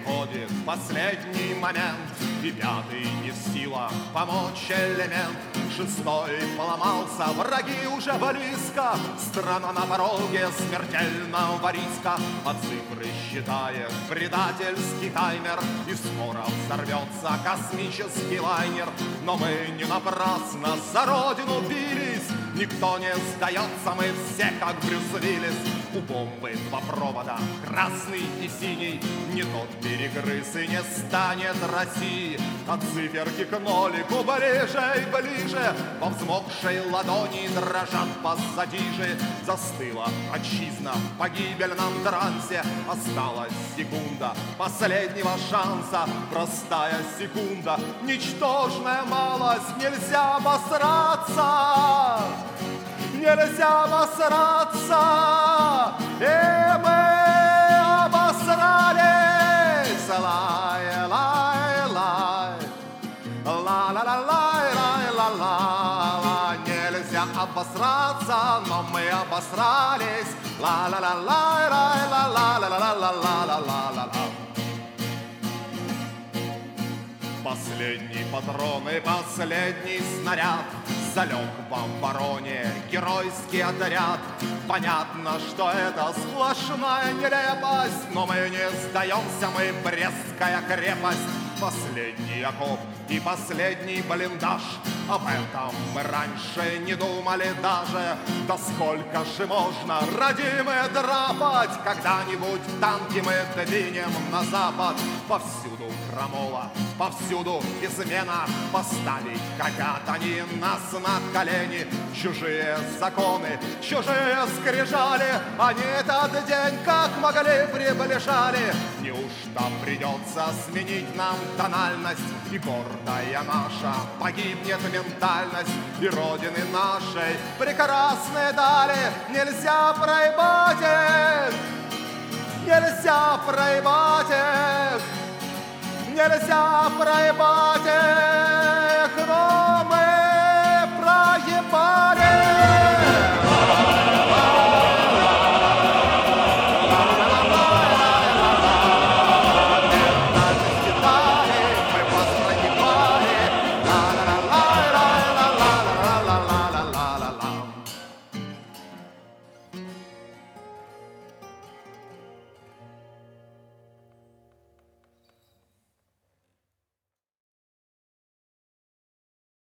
приходит последний момент, и пятый не в силах помочь элемент. Шестой поломался, враги уже близко, страна на пороге смертельного риска. А цифры считает предательский таймер, и скоро взорвется космический лайнер. Но мы не напрасно за родину бились, никто не сдается, мы все как Брюс Уиллис. У бомбы два провода, красный и синий, не тот перегрыз и не станет России. От циферки к нолику ближе и ближе, во взмокшей ладони дрожат пассатижи. Застыла отчизна в погибельном трансе, осталась секунда последнего шанса. Простая секунда, ничтожная малость, нельзя обосраться, нельзя обосраться, и мы обосрались. Лай, лай, лай, ла-ла-ла-лай-лай-ла-ла. Нельзя обосраться, но мы обосрались. Ла-ла-ла-лай-лай-ла-ла-ла-ла-ла-ла-ла-ла. Последний патрон и последний снаряд залег во вороне геройский отряд. Понятно, что это сплошная нелепость, но мы не сдаемся, мы Брестская крепость. Последний окоп и последний блиндаж, об этом мы раньше не думали даже. Да сколько же можно, родимые, драпать, когда-нибудь танки мы двинем на запад. Повсюду крамола, повсюду измена, поставить хотят они нас на колени. Чужие законы, чужие скрижали, они этот день как могли приближали. Неужто придется сменить нам тональность, и гордая наша погибнет ментальность, и родины нашей прекрасной дали нельзя проебать их, нельзя проебать их, нельзя проебать их.